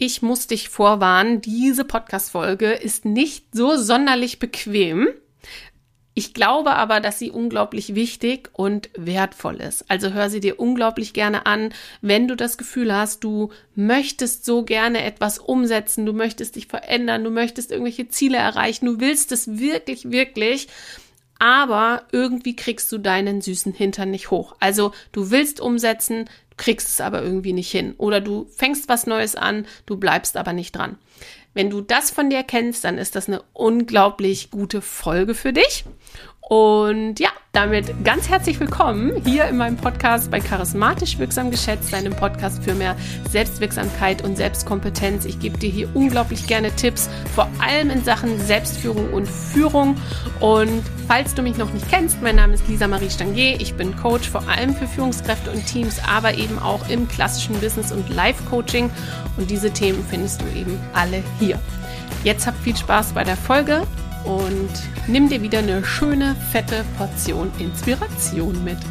ich muss dich vorwarnen, diese Podcast-Folge ist nicht so sonderlich bequem. Ich glaube aber, dass sie unglaublich wichtig und wertvoll ist. Also hör sie dir unglaublich gerne an, wenn du das Gefühl hast, du möchtest so gerne etwas umsetzen, du möchtest dich verändern, du möchtest irgendwelche Ziele erreichen, du willst es wirklich, wirklich, aber irgendwie kriegst du deinen süßen Hintern nicht hoch. Also du willst umsetzen, du kriegst es aber irgendwie nicht hin. Oder du fängst was Neues an, du bleibst aber nicht dran. Wenn du das von dir kennst, dann ist das eine unglaublich gute Folge für dich. Und ja, damit ganz herzlich willkommen hier in meinem Podcast bei Charismatisch Wirksam Geschätzt, deinem Podcast für mehr Selbstwirksamkeit und Selbstkompetenz. Ich gebe dir hier unglaublich gerne Tipps, vor allem in Sachen Selbstführung und Führung. Und falls du mich noch nicht kennst, mein Name ist Lisa Marie Stangier. Ich bin Coach vor allem für Führungskräfte und Teams, aber eben auch im klassischen Business- und Life-Coaching. Und diese Themen findest du eben alle hier. Jetzt habt viel Spaß bei der Folge. Und nimm dir wieder eine schöne, fette Portion Inspiration mit.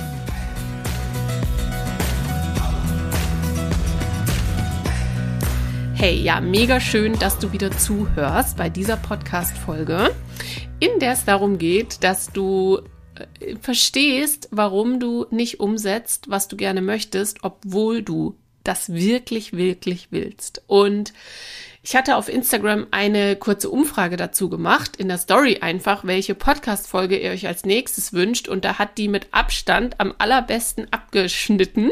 Hey, ja, mega schön, dass du wieder zuhörst bei dieser Podcast-Folge, in der es darum geht, dass du verstehst, warum du nicht umsetzt, was du gerne möchtest, obwohl du das wirklich, wirklich willst. Und ich hatte auf Instagram eine kurze Umfrage dazu gemacht, in der Story einfach, welche Podcast-Folge ihr euch als nächstes wünscht. Und da hat die mit Abstand am allerbesten abgeschnitten.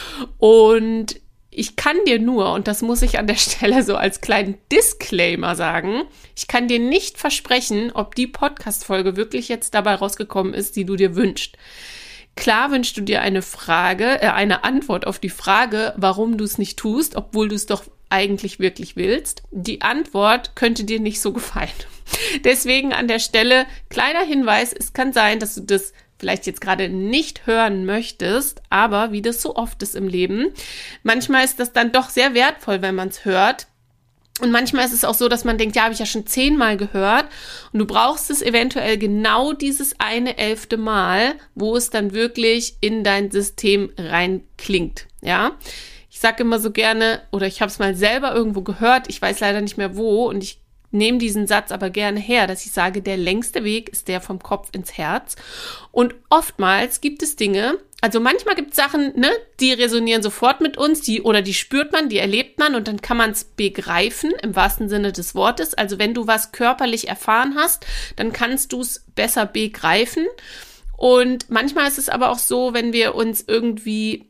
Und ich kann dir nur, und das muss ich an der Stelle so als kleinen Disclaimer sagen, ich kann dir nicht versprechen, ob die Podcast-Folge wirklich jetzt dabei rausgekommen ist, die du dir wünschst. Klar wünschst du dir eine Antwort auf die Frage, warum du es nicht tust, obwohl du es doch eigentlich wirklich willst. Die Antwort könnte dir nicht so gefallen. Deswegen an der Stelle kleiner Hinweis, es kann sein, dass du das vielleicht jetzt gerade nicht hören möchtest, aber wie das so oft ist im Leben, manchmal ist das dann doch sehr wertvoll, wenn man es hört. Und manchmal ist es auch so, dass man denkt, ja, habe ich ja schon 10-mal gehört und du brauchst es eventuell genau dieses eine 11. Mal, wo es dann wirklich in dein System reinklingt, ja. Ich sage immer so gerne, oder ich habe es mal selber irgendwo gehört, ich weiß leider nicht mehr wo und ich nehme diesen Satz aber gerne her, dass ich sage, der längste Weg ist der vom Kopf ins Herz. Und oftmals gibt es Dinge, also manchmal gibt es Sachen, ne, die resonieren sofort mit uns, die spürt man, die erlebt man und dann kann man es begreifen, im wahrsten Sinne des Wortes. Also wenn du was körperlich erfahren hast, dann kannst du es besser begreifen. Und manchmal ist es aber auch so, wenn wir uns irgendwie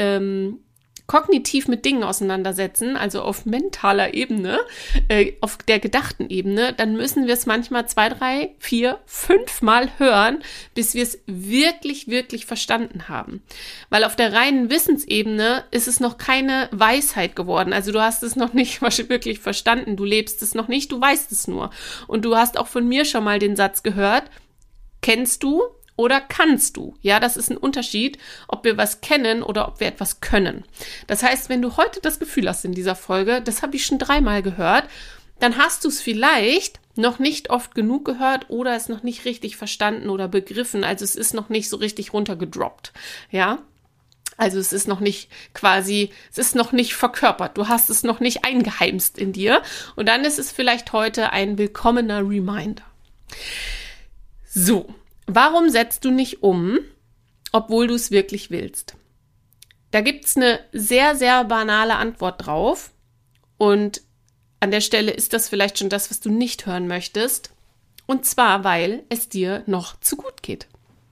kognitiv mit Dingen auseinandersetzen, also auf mentaler Ebene, auf der gedachten Ebene, dann müssen wir es manchmal 2, 3, 4, 5 Mal hören, bis wir es wirklich, wirklich verstanden haben. Weil auf der reinen Wissensebene ist es noch keine Weisheit geworden. Also du hast es noch nicht wirklich verstanden, du lebst es noch nicht, du weißt es nur. Und du hast auch von mir schon mal den Satz gehört, kennst du oder kannst du? Ja, das ist ein Unterschied, ob wir was kennen oder ob wir etwas können. Das heißt, wenn du heute das Gefühl hast in dieser Folge, das habe ich schon 3-mal gehört, dann hast du es vielleicht noch nicht oft genug gehört oder es noch nicht richtig verstanden oder begriffen. Also es ist noch nicht so richtig runtergedroppt. Ja, also es ist noch nicht verkörpert. Du hast es noch nicht eingeheimst in dir. Und dann ist es vielleicht heute ein willkommener Reminder. So. Warum setzt du nicht um, obwohl du es wirklich willst? Da gibt es eine sehr, sehr banale Antwort drauf. Und an der Stelle ist das vielleicht schon das, was du nicht hören möchtest. Und zwar, weil es dir noch zu gut geht.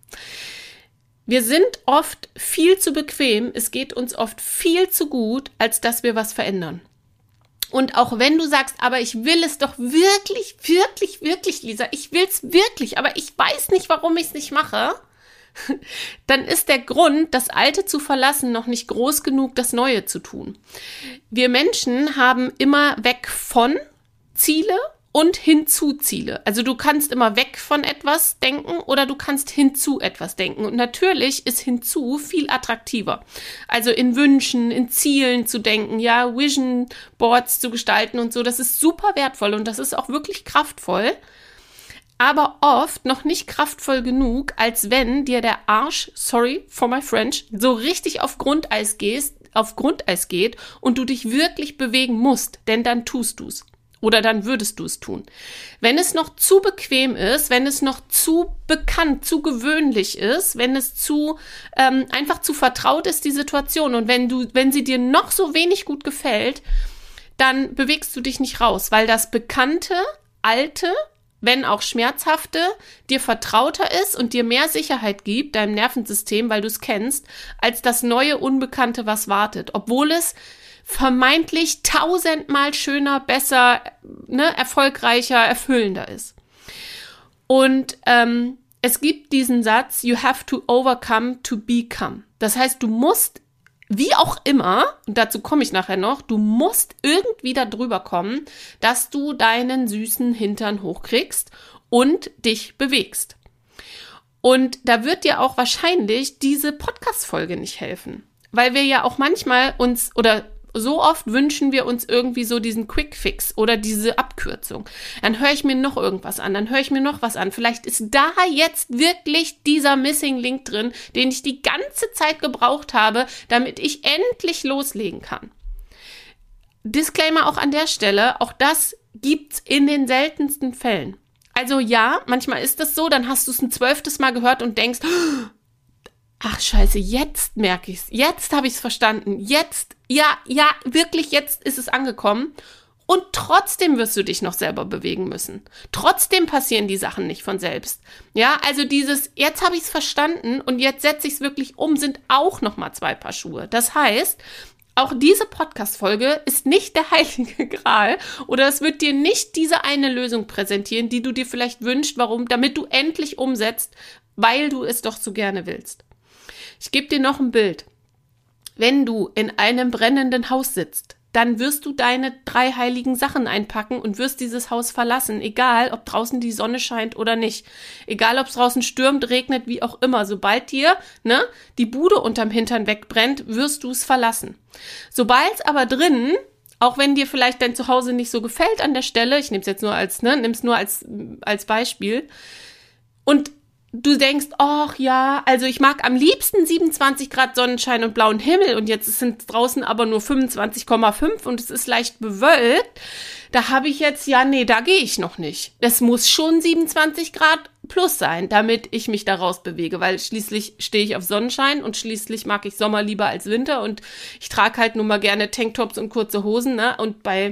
Wir sind oft viel zu bequem, es geht uns oft viel zu gut, als dass wir was verändern. Und auch wenn du sagst, aber ich will es doch wirklich, wirklich, wirklich, Lisa, ich will es wirklich, aber ich weiß nicht, warum ich es nicht mache, dann ist der Grund, das Alte zu verlassen, noch nicht groß genug, das Neue zu tun. Wir Menschen haben immer weg von Ziele und hinzu Ziele. Also du kannst immer weg von etwas denken oder du kannst hinzu etwas denken. Und natürlich ist hinzu viel attraktiver. Also in Wünschen, in Zielen zu denken, ja, Vision Boards zu gestalten und so, das ist super wertvoll und das ist auch wirklich kraftvoll. Aber oft noch nicht kraftvoll genug, als wenn dir der Arsch, sorry for my French, so richtig auf Grundeis geht auf Grundeis geht und du dich wirklich bewegen musst, denn dann tust du's. Oder dann würdest du es tun. Wenn es noch zu bequem ist, wenn es noch zu bekannt, zu gewöhnlich ist, wenn es einfach zu vertraut ist, die Situation, und wenn sie dir noch so wenig gut gefällt, dann bewegst du dich nicht raus, weil das Bekannte, Alte, wenn auch Schmerzhafte, dir vertrauter ist und dir mehr Sicherheit gibt, deinem Nervensystem, weil du es kennst, als das neue Unbekannte, was wartet. Obwohl es vermeintlich 1000-mal schöner, besser, erfolgreicher, erfüllender ist. Und es gibt diesen Satz, you have to overcome to become. Das heißt, du musst, wie auch immer, und dazu komme ich nachher noch, du musst irgendwie da drüber kommen, dass du deinen süßen Hintern hochkriegst und dich bewegst. Und da wird dir auch wahrscheinlich diese Podcast-Folge nicht helfen. Weil wir ja auch manchmal so oft wünschen wir uns irgendwie so diesen Quick-Fix oder diese Abkürzung. Dann höre ich mir noch irgendwas an, dann höre ich mir noch was an. Vielleicht ist da jetzt wirklich dieser Missing Link drin, den ich die ganze Zeit gebraucht habe, damit ich endlich loslegen kann. Disclaimer auch an der Stelle, auch das gibt's in den seltensten Fällen. Also ja, manchmal ist das so, dann hast du es ein 12. Mal gehört und denkst, ach scheiße, jetzt merke ich's, jetzt habe ich's verstanden, jetzt, ja, wirklich, jetzt ist es angekommen. Und trotzdem wirst du dich noch selber bewegen müssen. Trotzdem passieren die Sachen nicht von selbst. Ja, also jetzt habe ich's verstanden und jetzt setze ich's wirklich um, sind auch nochmal 2 Paar Schuhe. Das heißt, auch diese Podcast-Folge ist nicht der heilige Gral oder es wird dir nicht diese eine Lösung präsentieren, die du dir vielleicht wünschst, damit du endlich umsetzt, weil du es doch so gerne willst. Ich gebe dir noch ein Bild. Wenn du in einem brennenden Haus sitzt, dann wirst du deine 3 heiligen Sachen einpacken und wirst dieses Haus verlassen, egal ob draußen die Sonne scheint oder nicht. Egal ob es draußen stürmt, regnet, wie auch immer. Sobald dir die Bude unterm Hintern wegbrennt, wirst du es verlassen. Sobald aber drinnen, auch wenn dir vielleicht dein Zuhause nicht so gefällt an der Stelle, ich nehme es jetzt nur als Beispiel, und du denkst, ach ja, also ich mag am liebsten 27 Grad Sonnenschein und blauen Himmel und jetzt sind draußen aber nur 25,5 und es ist leicht bewölkt. Da habe ich jetzt, da gehe ich noch nicht. Es muss schon 27 Grad plus sein, damit ich mich da rausbewege, weil schließlich stehe ich auf Sonnenschein und schließlich mag ich Sommer lieber als Winter und ich trage halt nun mal gerne Tanktops und kurze Hosen, und bei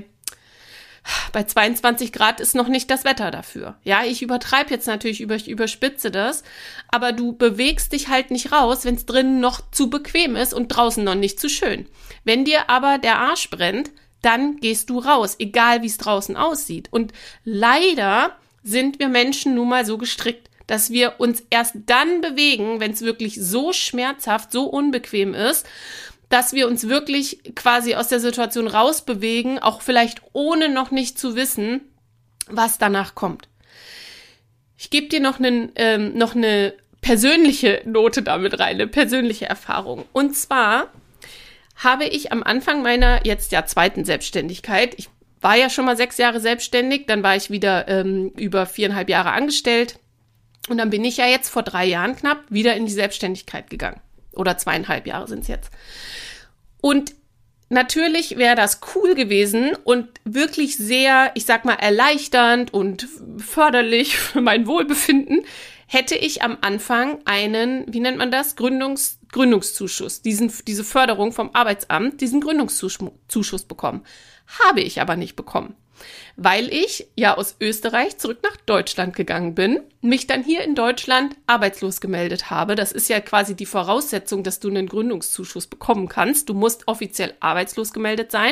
22 Grad ist noch nicht das Wetter dafür. Ja, ich übertreibe jetzt natürlich, ich überspitze das, aber du bewegst dich halt nicht raus, wenn es drinnen noch zu bequem ist und draußen noch nicht zu schön. Wenn dir aber der Arsch brennt, dann gehst du raus, egal wie es draußen aussieht. Und leider sind wir Menschen nun mal so gestrickt, dass wir uns erst dann bewegen, wenn es wirklich so schmerzhaft, so unbequem ist, dass wir uns wirklich quasi aus der Situation rausbewegen, auch vielleicht ohne noch nicht zu wissen, was danach kommt. Ich gebe dir noch eine persönliche Note damit rein, eine persönliche Erfahrung. Und zwar habe ich am Anfang meiner jetzt 2. Selbstständigkeit, ich war ja schon mal 6 Jahre selbstständig, dann war ich wieder über 4,5 Jahre angestellt und dann bin ich ja jetzt vor 3 Jahren knapp wieder in die Selbstständigkeit gegangen. Oder 2,5 Jahre sind es jetzt. Und natürlich wäre das cool gewesen und wirklich sehr, ich sag mal, erleichternd und förderlich für mein Wohlbefinden, hätte ich am Anfang einen, wie nennt man das, Gründungszuschuss, diese Förderung vom Arbeitsamt, diesen Gründungszuschuss bekommen. Habe ich aber nicht bekommen, weil ich ja aus Österreich zurück nach Deutschland gegangen bin, mich dann hier in Deutschland arbeitslos gemeldet habe. Das ist ja quasi die Voraussetzung, dass du einen Gründungszuschuss bekommen kannst. Du musst offiziell arbeitslos gemeldet sein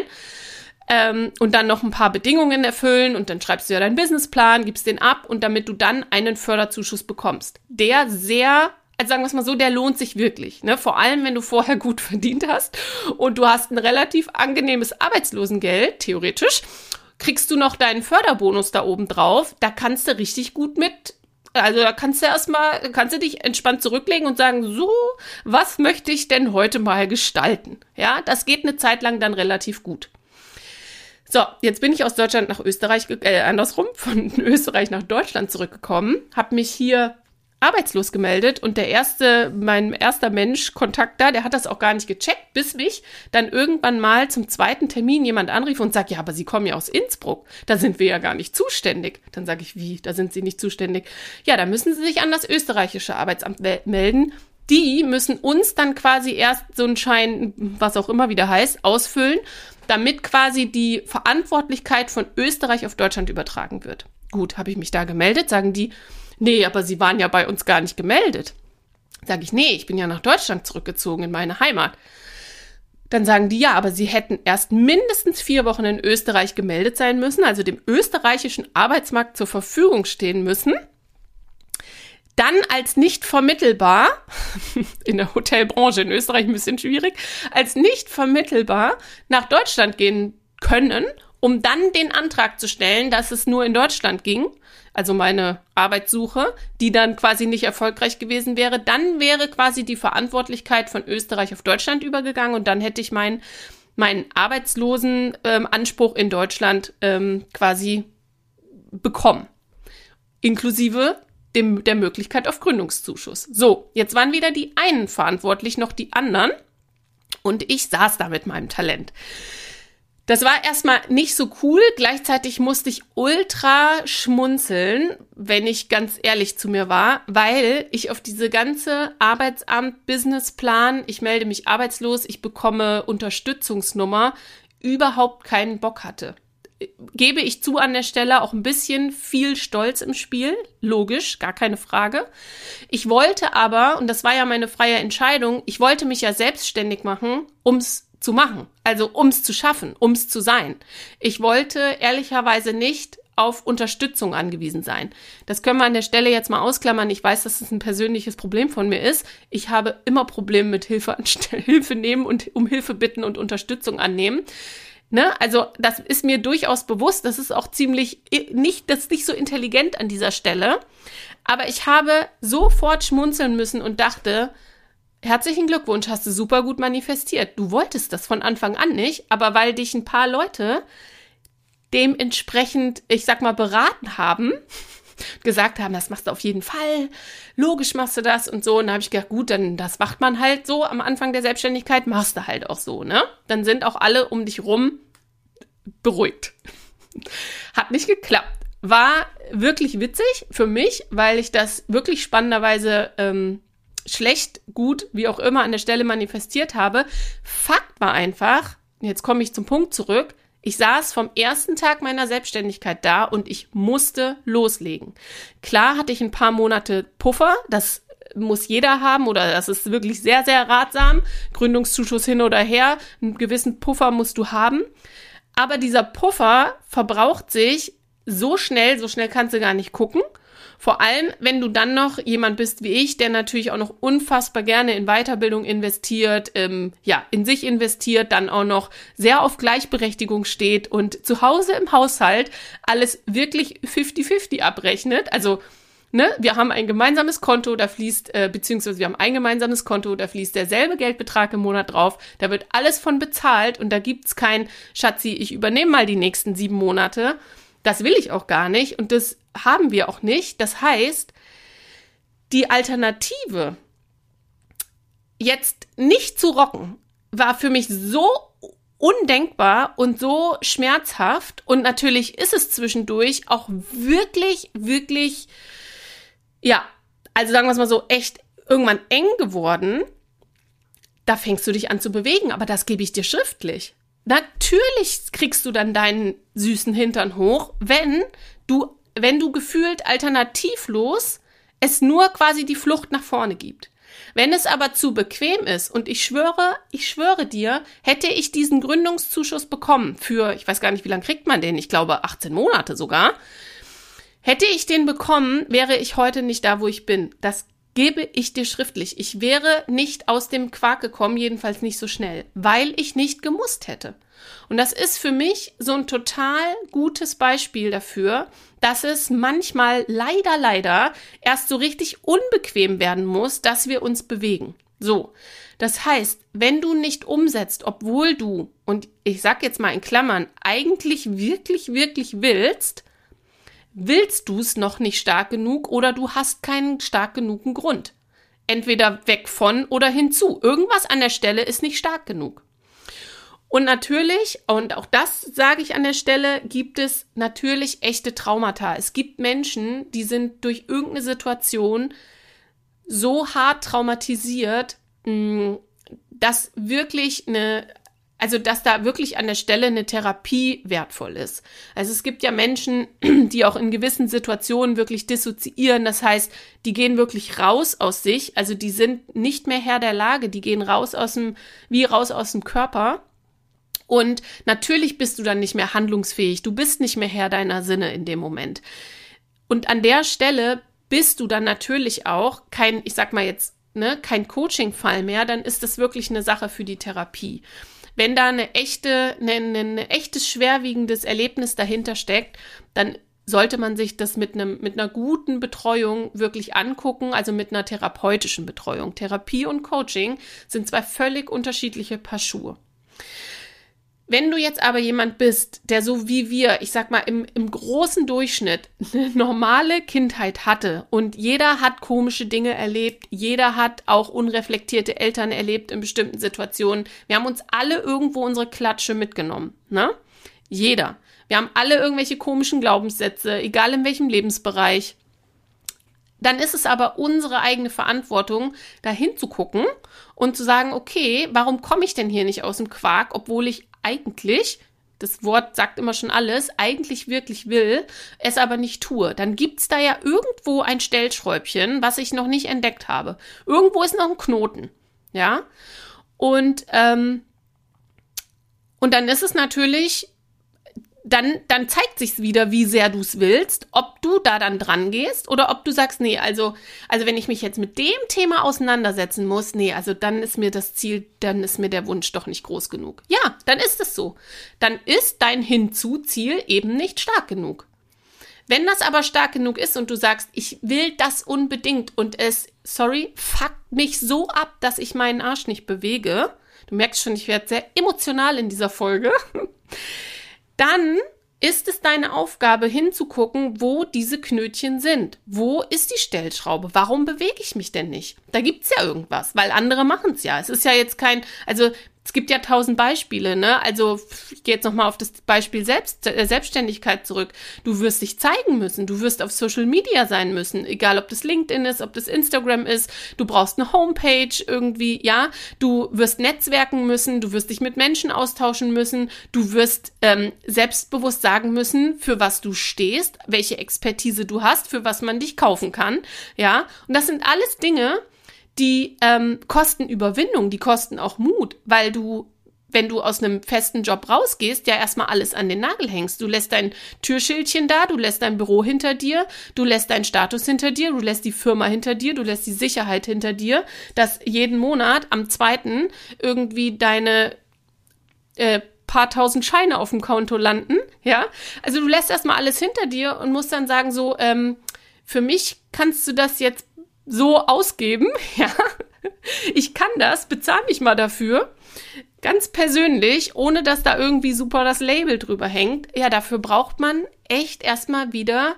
und dann noch ein paar Bedingungen erfüllen und dann schreibst du ja deinen Businessplan, gibst den ab und damit du dann einen Förderzuschuss bekommst. Der also sagen wir es mal so, der lohnt sich wirklich, vor allem, wenn du vorher gut verdient hast und du hast ein relativ angenehmes Arbeitslosengeld, theoretisch, kriegst du noch deinen Förderbonus da oben drauf, da kannst du richtig gut da kannst du dich entspannt zurücklegen und sagen, so, was möchte ich denn heute mal gestalten? Ja, das geht eine Zeit lang dann relativ gut. So, jetzt bin ich aus Deutschland nach Österreich, von Österreich nach Deutschland zurückgekommen, habe mich hier arbeitslos gemeldet und mein erster Mensch, Kontakt da, der hat das auch gar nicht gecheckt, bis mich dann irgendwann mal zum zweiten Termin jemand anrief und sagt, ja, aber Sie kommen ja aus Innsbruck, da sind wir ja gar nicht zuständig. Dann sage ich, wie, da sind Sie nicht zuständig? Ja, da müssen Sie sich an das österreichische Arbeitsamt melden. Die müssen uns dann quasi erst so einen Schein, was auch immer wieder heißt, ausfüllen, damit quasi die Verantwortlichkeit von Österreich auf Deutschland übertragen wird. Gut, habe ich mich da gemeldet, sagen die, nee, aber Sie waren ja bei uns gar nicht gemeldet. Sage ich, nee, ich bin ja nach Deutschland zurückgezogen, in meine Heimat. Dann sagen die, ja, aber Sie hätten erst mindestens 4 Wochen in Österreich gemeldet sein müssen, also dem österreichischen Arbeitsmarkt zur Verfügung stehen müssen. Dann als nicht vermittelbar, in der Hotelbranche in Österreich ein bisschen schwierig, als nicht vermittelbar nach Deutschland gehen können, um dann den Antrag zu stellen, dass es nur in Deutschland ging, also meine Arbeitssuche, die dann quasi nicht erfolgreich gewesen wäre, dann wäre quasi die Verantwortlichkeit von Österreich auf Deutschland übergegangen und dann hätte ich meinen Arbeitslosenanspruch in Deutschland quasi bekommen, inklusive der Möglichkeit auf Gründungszuschuss. So, jetzt waren weder die einen verantwortlich noch die anderen und ich saß da mit meinem Talent. Das war erstmal nicht so cool, gleichzeitig musste ich ultra schmunzeln, wenn ich ganz ehrlich zu mir war, weil ich auf diese ganze Arbeitsamt-Businessplan, ich melde mich arbeitslos, ich bekomme Unterstützungsnummer, überhaupt keinen Bock hatte. Gebe ich zu an der Stelle, auch ein bisschen viel Stolz im Spiel, logisch, gar keine Frage. Ich wollte aber, und das war ja meine freie Entscheidung, ich wollte mich ja selbstständig machen, ums zu machen, also ums zu schaffen, ums zu sein. Ich wollte ehrlicherweise nicht auf Unterstützung angewiesen sein. Das können wir an der Stelle jetzt mal ausklammern. Ich weiß, dass es ein persönliches Problem von mir ist. Ich habe immer Probleme mit Hilfe nehmen und um Hilfe bitten und Unterstützung annehmen. Ne? Also das ist mir durchaus bewusst, das ist auch das ist nicht so intelligent an dieser Stelle, aber ich habe sofort schmunzeln müssen und dachte, herzlichen Glückwunsch, hast du super gut manifestiert. Du wolltest das von Anfang an nicht, aber weil dich ein paar Leute dementsprechend, ich sag mal, beraten haben, gesagt haben, das machst du auf jeden Fall, logisch machst du das und so. Und da habe ich gedacht, gut, dann das macht man halt so am Anfang der Selbstständigkeit, machst du halt auch so, ne? Dann sind auch alle um dich rum beruhigt. Hat nicht geklappt. War wirklich witzig für mich, weil ich das wirklich spannenderweise schlecht, gut, wie auch immer an der Stelle manifestiert habe. Fakt war einfach, jetzt komme ich zum Punkt zurück, ich saß vom ersten Tag meiner Selbstständigkeit da und ich musste loslegen. Klar hatte ich ein paar Monate Puffer, das muss jeder haben oder das ist wirklich sehr, sehr ratsam. Gründungszuschuss hin oder her, einen gewissen Puffer musst du haben. Aber dieser Puffer verbraucht sich so schnell kannst du gar nicht gucken. Vor allem, wenn du dann noch jemand bist wie ich, der natürlich auch noch unfassbar gerne in Weiterbildung investiert, in sich investiert, dann auch noch sehr auf Gleichberechtigung steht und zu Hause im Haushalt alles wirklich 50-50 abrechnet. Also, ne, wir haben ein gemeinsames Konto, da fließt, da fließt derselbe Geldbetrag im Monat drauf, da wird alles von bezahlt und da gibt's kein Schatzi, ich übernehme mal die nächsten 7 Monate. Das will ich auch gar nicht und das haben wir auch nicht. Das heißt, die Alternative, jetzt nicht zu rocken, war für mich so undenkbar und so schmerzhaft. Und natürlich ist es zwischendurch auch wirklich, wirklich, also sagen wir es mal so, echt irgendwann eng geworden. Da fängst du dich an zu bewegen, aber das gebe ich dir schriftlich. Natürlich kriegst du dann deinen süßen Hintern hoch, wenn du gefühlt alternativlos es nur quasi die Flucht nach vorne gibt. Wenn es aber zu bequem ist und ich schwöre dir, hätte ich diesen Gründungszuschuss bekommen für, ich weiß gar nicht, wie lange kriegt man den, ich glaube 18 Monate sogar, hätte ich den bekommen, wäre ich heute nicht da, wo ich bin. Das gebe ich dir schriftlich. Ich wäre nicht aus dem Quark gekommen, jedenfalls nicht so schnell, weil ich nicht gemusst hätte. Und das ist für mich so ein total gutes Beispiel dafür, dass es manchmal leider erst so richtig unbequem werden muss, dass wir uns bewegen. So, das heißt, wenn du nicht umsetzt, obwohl du, und ich sag jetzt mal in Klammern, eigentlich wirklich, wirklich willst, willst du es noch nicht stark genug oder du hast keinen stark genugen Grund. Entweder weg von oder hinzu. Irgendwas an der Stelle ist nicht stark genug. Und natürlich, und auch das sage ich an der Stelle, gibt es natürlich echte Traumata. Es gibt Menschen, die sind durch irgendeine Situation so hart traumatisiert, dass da wirklich an der Stelle eine Therapie wertvoll ist. Also es gibt ja Menschen, die auch in gewissen Situationen wirklich dissoziieren. Das heißt, die gehen wirklich raus aus sich. Also die sind nicht mehr Herr der Lage. Die gehen raus aus dem Körper. Und natürlich bist du dann nicht mehr handlungsfähig. Du bist nicht mehr Herr deiner Sinne in dem Moment. Und an der Stelle bist du dann natürlich auch kein kein Coaching-Fall mehr. Dann ist das wirklich eine Sache für die Therapie. Wenn da ein echtes schwerwiegendes Erlebnis dahinter steckt, dann sollte man sich das mit einer guten Betreuung wirklich angucken, also mit einer therapeutischen Betreuung. Therapie und Coaching sind zwei völlig unterschiedliche Paar Schuhe. Wenn du jetzt aber jemand bist, der so wie wir, ich sag mal, im großen Durchschnitt eine normale Kindheit hatte und jeder hat komische Dinge erlebt, jeder hat auch unreflektierte Eltern erlebt in bestimmten Situationen. Wir haben uns alle irgendwo unsere Klatsche mitgenommen, ne? Jeder. Wir haben alle irgendwelche komischen Glaubenssätze, egal in welchem Lebensbereich. Dann ist es aber unsere eigene Verantwortung, da hinzugucken und zu sagen, okay, warum komme ich denn hier nicht aus dem Quark, obwohl ich eigentlich, das Wort sagt immer schon alles, eigentlich wirklich will, es aber nicht tue. Dann gibt's da ja irgendwo ein Stellschräubchen, was ich noch nicht entdeckt habe. Irgendwo ist noch ein Knoten, ja. Und dann ist es natürlich, dann zeigt sich's wieder, wie sehr du es willst, ob du da dann dran gehst oder ob du sagst, nee, also wenn ich mich jetzt mit dem Thema auseinandersetzen muss, nee, also dann ist mir das Ziel, dann ist mir der Wunsch doch nicht groß genug. Ja, dann ist es so. Dann ist dein Hinzu-Ziel eben nicht stark genug. Wenn das aber stark genug ist und du sagst, ich will das unbedingt und fuckt mich so ab, dass ich meinen Arsch nicht bewege, du merkst schon, ich werde sehr emotional in dieser Folge, dann ist es deine Aufgabe hinzugucken, wo diese Knötchen sind. Wo ist die Stellschraube? Warum bewege ich mich denn nicht? Da gibt's ja irgendwas, weil andere machen es ja. Es ist ja jetzt es gibt ja 1000 Beispiele, ne? Also ich gehe jetzt nochmal auf das Beispiel Selbstständigkeit zurück. Du wirst dich zeigen müssen, du wirst auf Social Media sein müssen, egal ob das LinkedIn ist, ob das Instagram ist, du brauchst eine Homepage irgendwie, ja? Du wirst netzwerken müssen, du wirst dich mit Menschen austauschen müssen, du wirst selbstbewusst sagen müssen, für was du stehst, welche Expertise du hast, für was man dich kaufen kann, ja? Und das sind alles Dinge, die kosten Überwindung, die kosten auch Mut, weil du, wenn du aus einem festen Job rausgehst, ja erstmal alles an den Nagel hängst. Du lässt dein Türschildchen da, du lässt dein Büro hinter dir, du lässt deinen Status hinter dir, du lässt die Firma hinter dir, du lässt die Sicherheit hinter dir, dass jeden Monat am 2. irgendwie deine paar tausend Scheine auf dem Konto landen, ja. Also du lässt erstmal alles hinter dir und musst dann sagen so, für mich kannst du das jetzt so ausgeben, ja, ich kann das, bezahl mich mal dafür, ganz persönlich, ohne dass da irgendwie super das Label drüber hängt. Ja, dafür braucht man echt erstmal wieder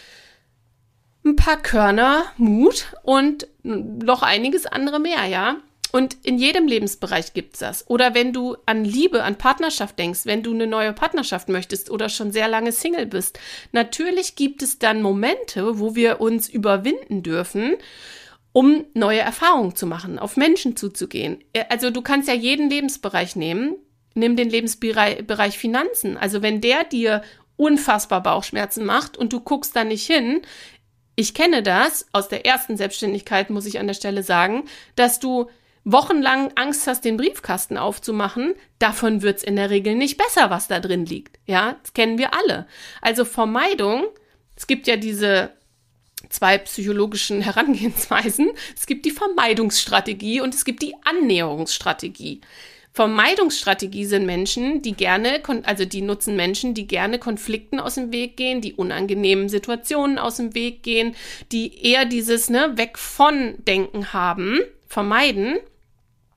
ein paar Körner Mut und noch einiges andere mehr, ja. Und in jedem Lebensbereich gibt's das. Oder wenn du an Liebe, an Partnerschaft denkst, wenn du eine neue Partnerschaft möchtest oder schon sehr lange Single bist. Natürlich gibt es dann Momente, wo wir uns überwinden dürfen, um neue Erfahrungen zu machen, auf Menschen zuzugehen. Also du kannst ja jeden Lebensbereich nehmen. Nimm den Lebensbereich Finanzen. Also wenn der dir unfassbar Bauchschmerzen macht und du guckst da nicht hin, ich kenne das aus der ersten Selbstständigkeit, muss ich an der Stelle sagen, dass du wochenlang Angst hast, den Briefkasten aufzumachen, davon wird's in der Regel nicht besser, was da drin liegt. Ja, das kennen wir alle. Also Vermeidung, es gibt ja diese 2 psychologischen Herangehensweisen. Es gibt die Vermeidungsstrategie und es gibt die Annäherungsstrategie. Vermeidungsstrategie sind Menschen, die nutzen Menschen, die gerne Konflikten aus dem Weg gehen, die unangenehmen Situationen aus dem Weg gehen, die eher dieses weg von Denken haben, vermeiden.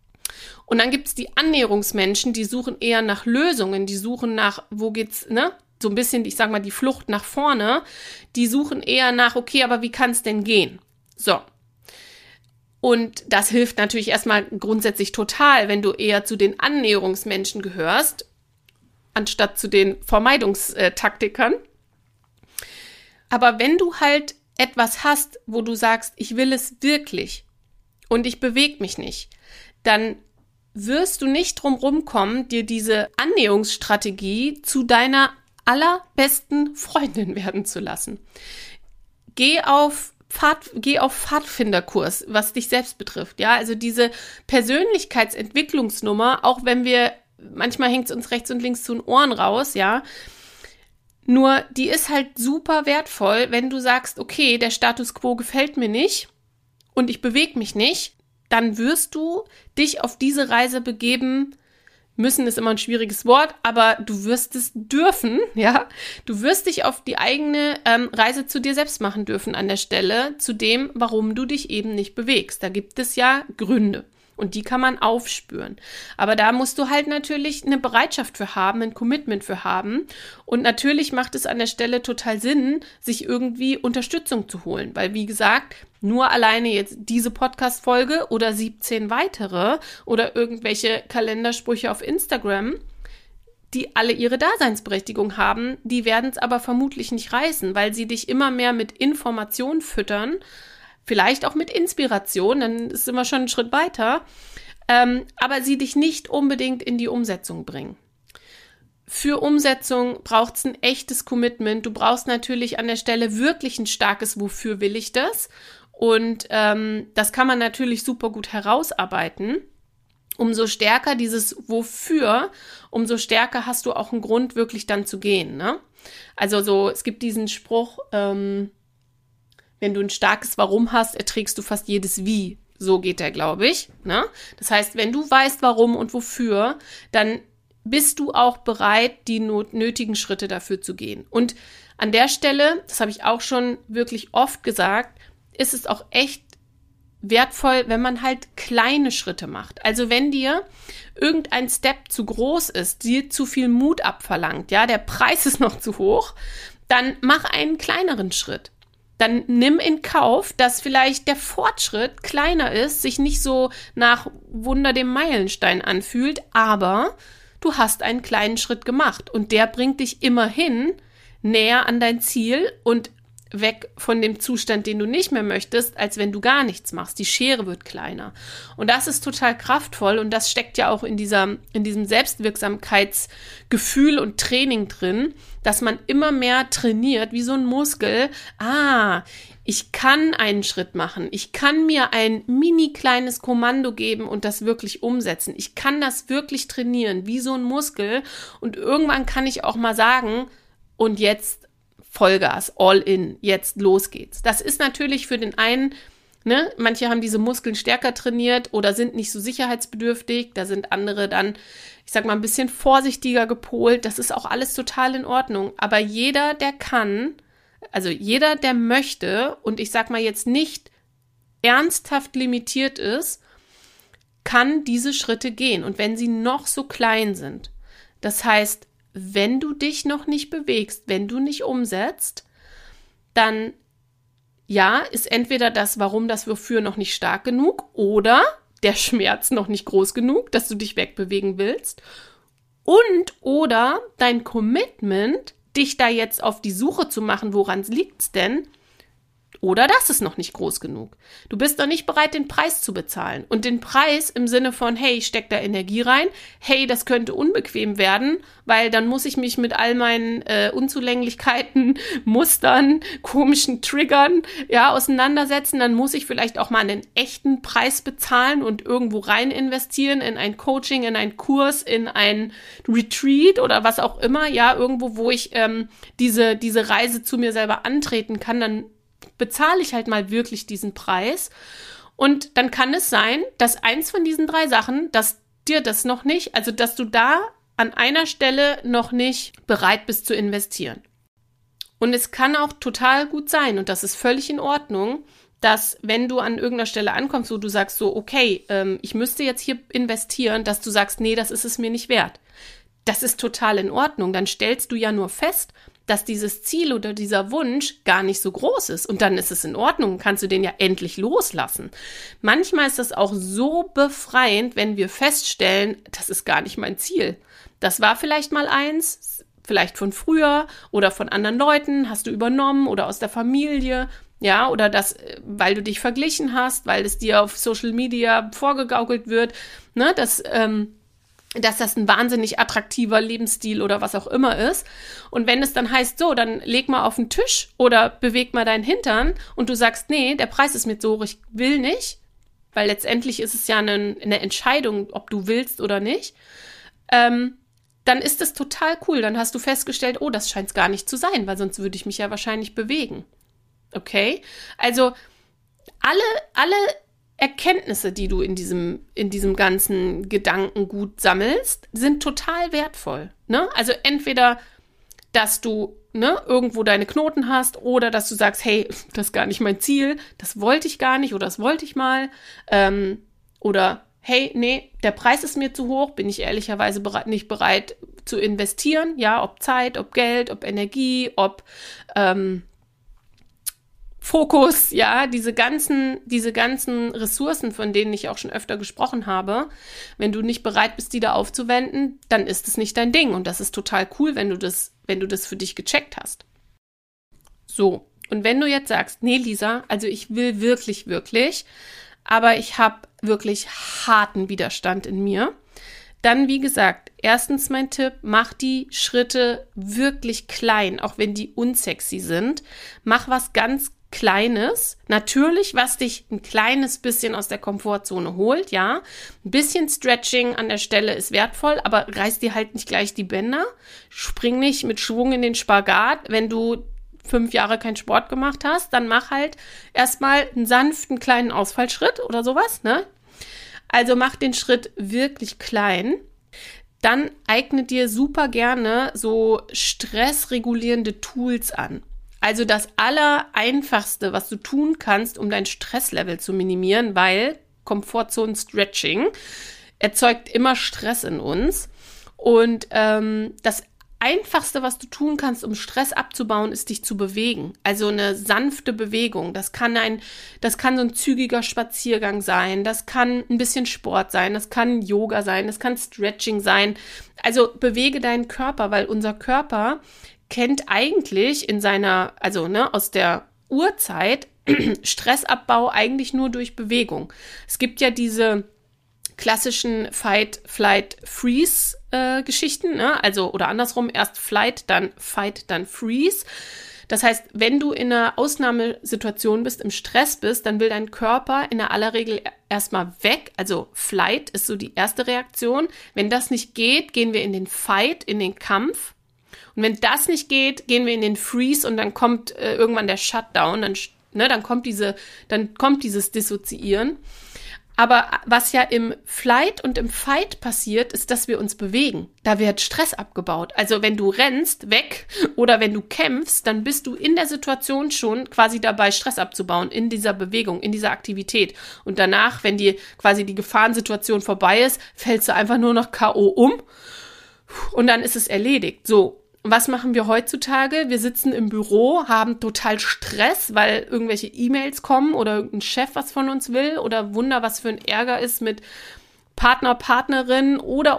Und dann gibt es die Annäherungsmenschen, die suchen eher nach Lösungen, die suchen nach, wo geht's, so ein bisschen, ich sag mal, die Flucht nach vorne, die suchen eher nach, okay, aber wie kann es denn gehen? So. Und das hilft natürlich erstmal grundsätzlich total, wenn du eher zu den Annäherungsmenschen gehörst, anstatt zu den Vermeidungstaktikern. Aber wenn du halt etwas hast, wo du sagst, ich will es wirklich und ich bewege mich nicht, dann wirst du nicht drum rumkommen, dir diese Annäherungsstrategie zu deiner allerbesten Freundin werden zu lassen. Geh auf Pfadfinderkurs, was dich selbst betrifft. Ja, also diese Persönlichkeitsentwicklungsnummer, auch wenn manchmal hängt es uns rechts und links zu den Ohren raus, ja. Nur die ist halt super wertvoll, wenn du sagst, okay, der Status quo gefällt mir nicht und ich bewege mich nicht, dann wirst du dich auf diese Reise begeben. Müssen ist immer ein schwieriges Wort, aber du wirst es dürfen, ja. Du wirst dich auf die eigene Reise zu dir selbst machen dürfen an der Stelle, zu dem, warum du dich eben nicht bewegst. Da gibt es ja Gründe und die kann man aufspüren. Aber da musst du halt natürlich eine Bereitschaft für haben, ein Commitment für haben. Und natürlich macht es an der Stelle total Sinn, sich irgendwie Unterstützung zu holen, weil wie gesagt, nur alleine jetzt diese Podcast-Folge oder 17 weitere oder irgendwelche Kalendersprüche auf Instagram, die alle ihre Daseinsberechtigung haben, die werden es aber vermutlich nicht reißen, weil sie dich immer mehr mit Information füttern, vielleicht auch mit Inspiration, dann sind wir schon einen Schritt weiter, aber sie dich nicht unbedingt in die Umsetzung bringen. Für Umsetzung braucht es ein echtes Commitment. Du brauchst natürlich an der Stelle wirklich ein starkes Wofür will ich das? Und das kann man natürlich super gut herausarbeiten. Umso stärker dieses Wofür, umso stärker hast du auch einen Grund, wirklich dann zu gehen. Ne? Also es gibt diesen Spruch, wenn du ein starkes Warum hast, erträgst du fast jedes Wie. So geht der, glaube ich. Ne? Das heißt, wenn du weißt, warum und wofür, dann bist du auch bereit, die nötigen Schritte dafür zu gehen. Und an der Stelle, das habe ich auch schon wirklich oft gesagt, ist es auch echt wertvoll, wenn man halt kleine Schritte macht. Also wenn dir irgendein Step zu groß ist, dir zu viel Mut abverlangt, ja, der Preis ist noch zu hoch, dann mach einen kleineren Schritt. Dann nimm in Kauf, dass vielleicht der Fortschritt kleiner ist, sich nicht so nach Wunder dem Meilenstein anfühlt, aber du hast einen kleinen Schritt gemacht und der bringt dich immerhin näher an dein Ziel und weg von dem Zustand, den du nicht mehr möchtest, als wenn du gar nichts machst. Die Schere wird kleiner. Und das ist total kraftvoll und das steckt ja auch in diesem Selbstwirksamkeitsgefühl und Training drin, dass man immer mehr trainiert, wie so ein Muskel. Ich kann einen Schritt machen. Ich kann mir ein mini kleines Kommando geben und das wirklich umsetzen. Ich kann das wirklich trainieren, wie so ein Muskel. Und irgendwann kann ich auch mal sagen, und jetzt Vollgas, all in, jetzt los geht's. Das ist natürlich für den einen, ne, manche haben diese Muskeln stärker trainiert oder sind nicht so sicherheitsbedürftig, da sind andere dann, ich sag mal, ein bisschen vorsichtiger gepolt, das ist auch alles total in Ordnung, aber jeder, der kann, also jeder, der möchte und ich sag mal jetzt nicht ernsthaft limitiert ist, kann diese Schritte gehen und wenn sie noch so klein sind. Das heißt, wenn du dich noch nicht bewegst, wenn du nicht umsetzt, dann ja, ist entweder das Warum, das Wofür noch nicht stark genug oder der Schmerz noch nicht groß genug, dass du dich wegbewegen willst oder dein Commitment, dich da jetzt auf die Suche zu machen, woran liegt's denn? Oder das ist noch nicht groß genug. Du bist noch nicht bereit, den Preis zu bezahlen. Und den Preis im Sinne von, hey, ich steck da Energie rein, hey, das könnte unbequem werden, weil dann muss ich mich mit all meinen Unzulänglichkeiten, Mustern, komischen Triggern auseinandersetzen. Dann muss ich vielleicht auch mal einen echten Preis bezahlen und irgendwo rein investieren, in ein Coaching, in einen Kurs, in ein Retreat oder was auch immer, ja, irgendwo, wo ich diese Reise zu mir selber antreten kann, dann bezahle ich halt mal wirklich diesen Preis. Und dann kann es sein, dass eins von diesen 3 Sachen, dass dir das noch nicht, also dass du da an einer Stelle noch nicht bereit bist zu investieren. Und es kann auch total gut sein, und das ist völlig in Ordnung, dass wenn du an irgendeiner Stelle ankommst, wo du sagst so, okay, ich müsste jetzt hier investieren, dass du sagst, nee, das ist es mir nicht wert. das ist total in Ordnung. Dann stellst du ja nur fest, dass dieses Ziel oder dieser Wunsch gar nicht so groß ist. Und dann ist es in Ordnung, kannst du den ja endlich loslassen. Manchmal ist das auch so befreiend, wenn wir feststellen, das ist gar nicht mein Ziel. Das war vielleicht mal eins, vielleicht von früher oder von anderen Leuten, hast du übernommen oder aus der Familie, ja, oder das, weil du dich verglichen hast, weil es dir auf Social Media vorgegaukelt wird, ne, dass das ein wahnsinnig attraktiver Lebensstil oder was auch immer ist. Und wenn es dann heißt, so, dann leg mal auf den Tisch oder beweg mal deinen Hintern und du sagst, nee, der Preis ist mir so hoch, ich will nicht, weil letztendlich ist es ja eine Entscheidung, ob du willst oder nicht, dann ist das total cool. Dann hast du festgestellt, oh, das scheint es gar nicht zu sein, weil sonst würde ich mich ja wahrscheinlich bewegen. Okay? Also alle Erkenntnisse, die du in diesem ganzen Gedankengut sammelst, sind total wertvoll. Ne? Also entweder, dass du irgendwo deine Knoten hast oder dass du sagst, hey, das ist gar nicht mein Ziel, das wollte ich gar nicht oder das wollte ich mal. Oder hey, nee, der Preis ist mir zu hoch, bin ich ehrlicherweise nicht bereit zu investieren. Ja, ob Zeit, ob Geld, ob Energie, ob Fokus, ja, diese ganzen Ressourcen, von denen ich auch schon öfter gesprochen habe, wenn du nicht bereit bist, die da aufzuwenden, dann ist es nicht dein Ding. Und das ist total cool, wenn du das für dich gecheckt hast. So, und wenn du jetzt sagst, nee, Lisa, also ich will wirklich, wirklich, aber ich habe wirklich harten Widerstand in mir, dann, wie gesagt, erstens mein Tipp, mach die Schritte wirklich klein, auch wenn die unsexy sind. Mach was ganz Kleines, natürlich, was dich ein kleines bisschen aus der Komfortzone holt, ja. Ein bisschen Stretching an der Stelle ist wertvoll, aber reiß dir halt nicht gleich die Bänder. Spring nicht mit Schwung in den Spagat. Wenn du 5 Jahre keinen Sport gemacht hast, dann mach halt erstmal einen sanften kleinen Ausfallschritt oder sowas, ne? Also mach den Schritt wirklich klein. Dann eigne dir super gerne so stressregulierende Tools an. Also das Allereinfachste, was du tun kannst, um dein Stresslevel zu minimieren, weil Komfortzonen-Stretching erzeugt immer Stress in uns. Und das Einfachste, was du tun kannst, um Stress abzubauen, ist, dich zu bewegen. Also eine sanfte Bewegung. Das kann so ein zügiger Spaziergang sein. Das kann ein bisschen Sport sein. Das kann Yoga sein. Das kann Stretching sein. Also bewege deinen Körper, weil unser Körper kennt eigentlich aus der Urzeit Stressabbau eigentlich nur durch Bewegung. Es gibt ja diese klassischen Fight, Flight, Freeze Geschichten, ne? Also, oder andersrum, erst Flight, dann Fight, dann Freeze. Das heißt, wenn du in einer Ausnahmesituation bist, im Stress bist, dann will dein Körper in der aller Regel erstmal weg. Also Flight ist so die erste Reaktion. Wenn das nicht geht, gehen wir in den Fight, in den Kampf. Und wenn das nicht geht, gehen wir in den Freeze und dann kommt irgendwann der Shutdown, dann kommt dieses Dissoziieren. Aber was ja im Flight und im Fight passiert, ist, dass wir uns bewegen. Da wird Stress abgebaut. Also wenn du rennst, weg, oder wenn du kämpfst, dann bist du in der Situation schon quasi dabei, Stress abzubauen, in dieser Bewegung, in dieser Aktivität. Und danach, wenn die Gefahrensituation vorbei ist, fällst du einfach nur noch K.O. um und dann ist es erledigt. So. Was machen wir heutzutage? Wir sitzen im Büro, haben total Stress, weil irgendwelche E-Mails kommen oder irgendein Chef was von uns will oder Wunder, was für ein Ärger ist mit Partner, Partnerin oder.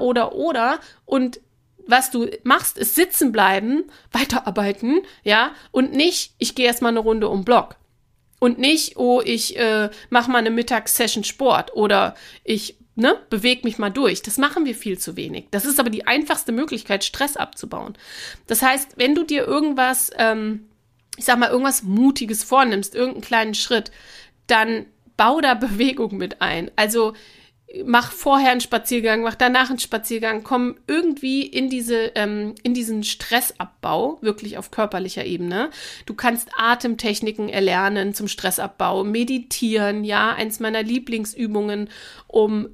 Und was du machst, ist sitzen bleiben, weiterarbeiten, ja, und nicht, ich gehe erstmal eine Runde um den Block. Und nicht, ich mache mal eine Mittagssession Sport oder ich beweg mich mal durch. Das machen wir viel zu wenig. Das ist aber die einfachste Möglichkeit, Stress abzubauen. Das heißt, wenn du dir irgendwas, irgendwas Mutiges vornimmst, irgendeinen kleinen Schritt, dann bau da Bewegung mit ein. Also mach vorher einen Spaziergang, mach danach einen Spaziergang, komm irgendwie in diesen Stressabbau, wirklich auf körperlicher Ebene. Du kannst Atemtechniken erlernen zum Stressabbau, meditieren, ja, eins meiner Lieblingsübungen, um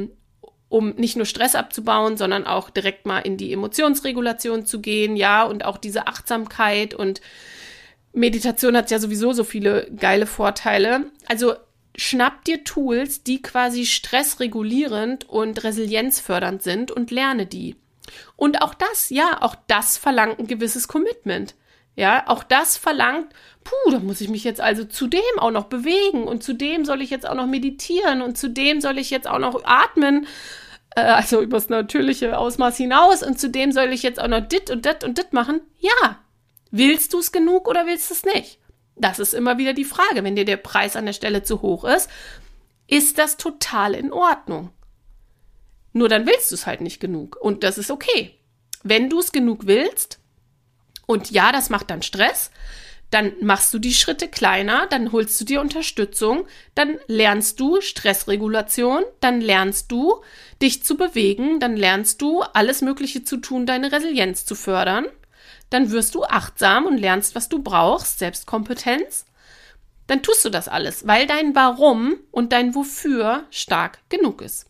nicht nur Stress abzubauen, sondern auch direkt mal in die Emotionsregulation zu gehen, ja, und auch diese Achtsamkeit und Meditation hat ja sowieso so viele geile Vorteile. Also schnapp dir Tools, die quasi stressregulierend und resilienzfördernd sind und lerne die. Und auch das verlangt ein gewisses Commitment. Ja, auch das verlangt, da muss ich mich jetzt also zudem auch noch bewegen und zudem soll ich jetzt auch noch meditieren und zudem soll ich jetzt auch noch atmen, also übers natürliche Ausmaß hinaus und zudem soll ich jetzt auch noch dit und dat und dit machen. Ja, willst du es genug oder willst du es nicht? Das ist immer wieder die Frage. Wenn dir der Preis an der Stelle zu hoch ist das total in Ordnung. Nur dann willst du es halt nicht genug und das ist okay. Wenn du es genug willst, und ja, das macht dann Stress, dann machst du die Schritte kleiner, dann holst du dir Unterstützung, dann lernst du Stressregulation, dann lernst du, dich zu bewegen, dann lernst du, alles Mögliche zu tun, deine Resilienz zu fördern, dann wirst du achtsam und lernst, was du brauchst, Selbstkompetenz. Dann tust du das alles, weil dein Warum und dein Wofür stark genug ist.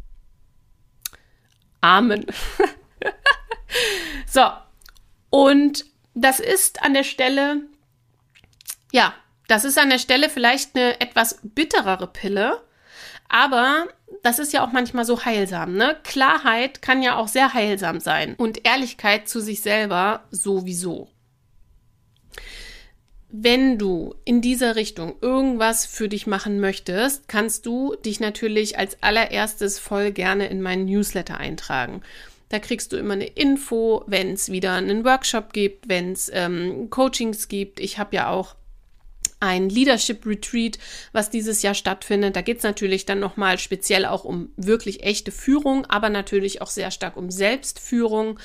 Amen. So. Und das ist an der Stelle, vielleicht eine etwas bitterere Pille, aber das ist ja auch manchmal so heilsam, ne? Klarheit kann ja auch sehr heilsam sein und Ehrlichkeit zu sich selber sowieso. Wenn du in dieser Richtung irgendwas für dich machen möchtest, kannst du dich natürlich als allererstes voll gerne in meinen Newsletter eintragen. Da kriegst du immer eine Info, wenn es wieder einen Workshop gibt, wenn es Coachings gibt. Ich habe ja auch ein Leadership Retreat, was dieses Jahr stattfindet. Da geht es natürlich dann nochmal speziell auch um wirklich echte Führung, aber natürlich auch sehr stark um Selbstführung.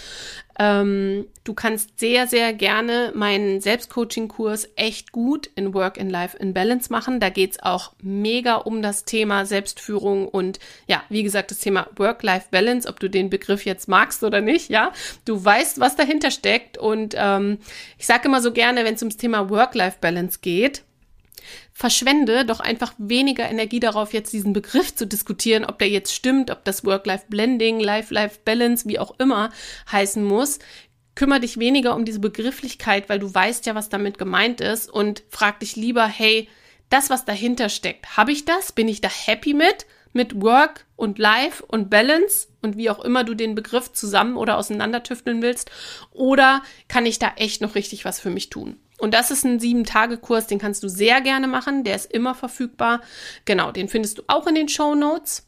Du kannst sehr, sehr gerne meinen Selbstcoaching-Kurs echt gut in Work and Life in Balance machen. Da geht es auch mega um das Thema Selbstführung und ja, wie gesagt, das Thema Work-Life-Balance, ob du den Begriff jetzt magst oder nicht, ja, du weißt, was dahinter steckt und ich sage immer so gerne, wenn es ums Thema Work-Life-Balance geht, verschwende doch einfach weniger Energie darauf, jetzt diesen Begriff zu diskutieren, ob der jetzt stimmt, ob das Work-Life-Blending, Life-Life-Balance, wie auch immer heißen muss. Kümmere dich weniger um diese Begrifflichkeit, weil du weißt ja, was damit gemeint ist und frag dich lieber, hey, das, was dahinter steckt, habe ich das? Bin ich da happy mit Work und Life und Balance und wie auch immer du den Begriff zusammen oder auseinandertüfteln willst? Oder kann ich da echt noch richtig was für mich tun? Und das ist ein 7-Tage-Kurs, den kannst du sehr gerne machen, der ist immer verfügbar. Genau, den findest du auch in den Shownotes.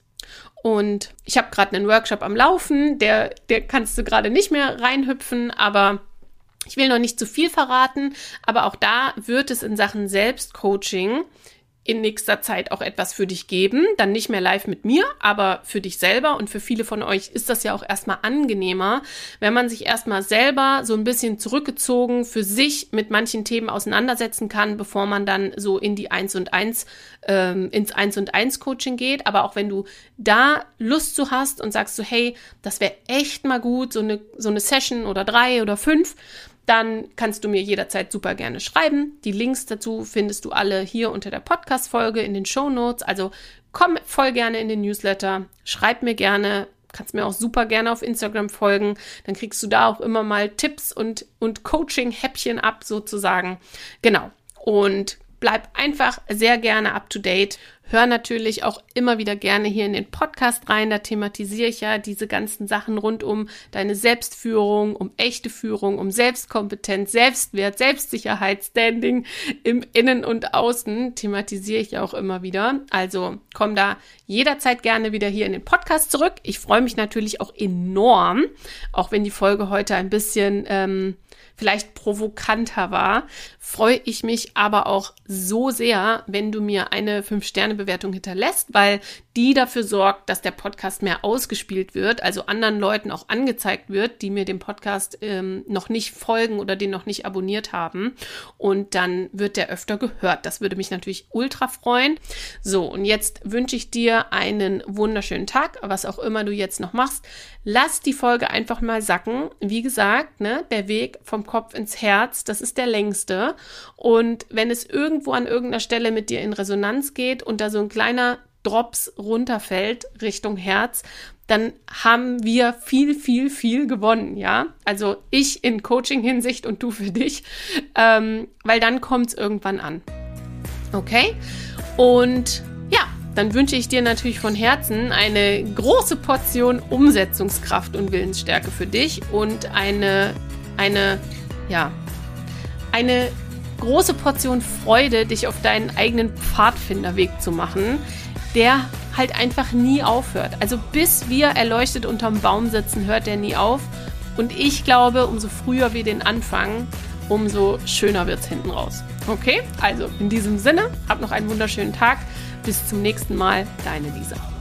Und ich habe gerade einen Workshop am Laufen, der kannst du gerade nicht mehr reinhüpfen, aber ich will noch nicht zu viel verraten. Aber auch da wird es in Sachen Selbstcoaching in nächster Zeit auch etwas für dich geben. Dann nicht mehr live mit mir, aber für dich selber. Und für viele von euch ist das ja auch erstmal angenehmer, wenn man sich erstmal selber so ein bisschen zurückgezogen für sich mit manchen Themen auseinandersetzen kann, bevor man dann so in die 1&1, ins 1&1 Coaching geht. Aber auch wenn du da Lust zu hast und sagst so, hey, das wäre echt mal gut, so eine Session oder 3 oder 5, dann kannst du mir jederzeit super gerne schreiben. Die Links dazu findest du alle hier unter der Podcast-Folge in den Shownotes. Also komm voll gerne in den Newsletter, schreib mir gerne, kannst mir auch super gerne auf Instagram folgen. Dann kriegst du da auch immer mal Tipps und Coaching-Häppchen ab sozusagen. Genau. Und bleib einfach sehr gerne up to date. Hör natürlich auch immer wieder gerne hier in den Podcast rein. Da thematisiere ich ja diese ganzen Sachen rund um deine Selbstführung, um echte Führung, um Selbstkompetenz, Selbstwert, Selbstsicherheit, Standing im Innen und Außen. Thematisiere ich ja auch immer wieder. Also komm da jederzeit gerne wieder hier in den Podcast zurück. Ich freue mich natürlich auch enorm, auch wenn die Folge heute ein bisschen vielleicht provokanter war, freue ich mich aber auch so sehr, wenn du mir eine 5-Sterne-Bewertung hinterlässt, weil die dafür sorgt, dass der Podcast mehr ausgespielt wird, also anderen Leuten auch angezeigt wird, die mir dem Podcast noch nicht folgen oder den noch nicht abonniert haben. Und dann wird der öfter gehört. Das würde mich natürlich ultra freuen. So, und jetzt wünsche ich dir einen wunderschönen Tag, was auch immer du jetzt noch machst. Lass die Folge einfach mal sacken. Wie gesagt, ne, der Weg vom Kopf ins Herz, das ist der längste. Und wenn es irgendwo an irgendeiner Stelle mit dir in Resonanz geht und da so ein kleiner Drops runterfällt Richtung Herz, dann haben wir viel, viel, viel gewonnen, ja. Also ich in Coaching-Hinsicht und du für dich, weil dann kommt es irgendwann an. Okay? Und ja, dann wünsche ich dir natürlich von Herzen eine große Portion Umsetzungskraft und Willensstärke für dich und eine große Portion Freude, dich auf deinen eigenen Pfadfinderweg zu machen, der halt einfach nie aufhört. Also bis wir erleuchtet unterm Baum sitzen, hört der nie auf. Und ich glaube, umso früher wir den anfangen, umso schöner wird es hinten raus. Okay? Also in diesem Sinne, hab noch einen wunderschönen Tag. Bis zum nächsten Mal, deine Lisa.